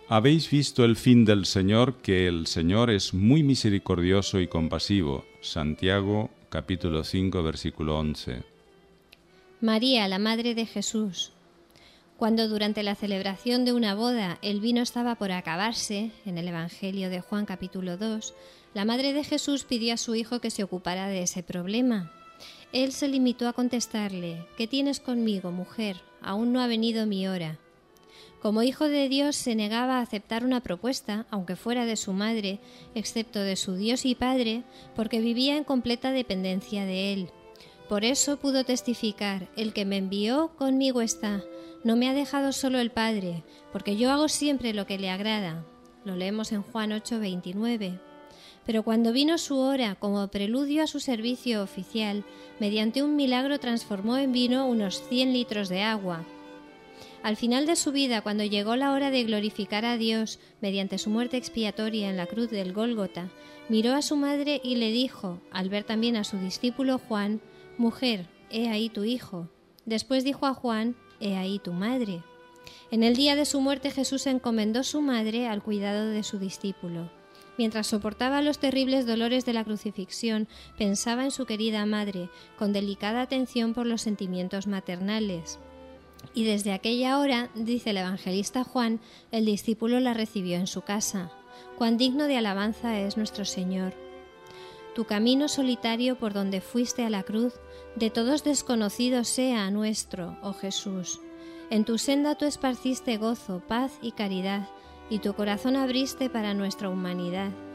Habéis visto el fin del Señor, que el Señor es muy misericordioso y compasivo. Santiago, capítulo 5, versículo 11. María, la Madre de Jesús. Cuando durante la celebración de una boda el vino estaba por acabarse, en el Evangelio de Juan capítulo 2, la Madre de Jesús pidió a su hijo que se ocupara de ese problema. Él se limitó a contestarle: ¿Qué tienes conmigo, mujer? Aún no ha venido mi hora. Como hijo de Dios se negaba a aceptar una propuesta, aunque fuera de su madre, excepto de su Dios y Padre, porque vivía en completa dependencia de Él. Por eso pudo testificar: el que me envió conmigo está, no me ha dejado solo el Padre, porque yo hago siempre lo que le agrada. Lo leemos en Juan 8:29. Pero cuando vino su hora, como preludio a su servicio oficial, mediante un milagro transformó en vino unos 100 litros de agua. Al final de su vida, cuando llegó la hora de glorificar a Dios mediante su muerte expiatoria en la cruz del Gólgota, miró a su madre y le dijo, al ver también a su discípulo Juan: «Mujer, he ahí tu hijo». Después dijo a Juan: «He ahí tu madre». En el día de su muerte Jesús encomendó su madre al cuidado de su discípulo. Mientras soportaba los terribles dolores de la crucifixión, pensaba en su querida madre, con delicada atención por los sentimientos maternales. Y desde aquella hora, dice el evangelista Juan, el discípulo la recibió en su casa. Cuán digno de alabanza es nuestro Señor. Tu camino solitario por donde fuiste a la cruz, de todos desconocido sea nuestro, oh Jesús. En tu senda tú esparciste gozo, paz y caridad, y tu corazón abriste para nuestra humanidad.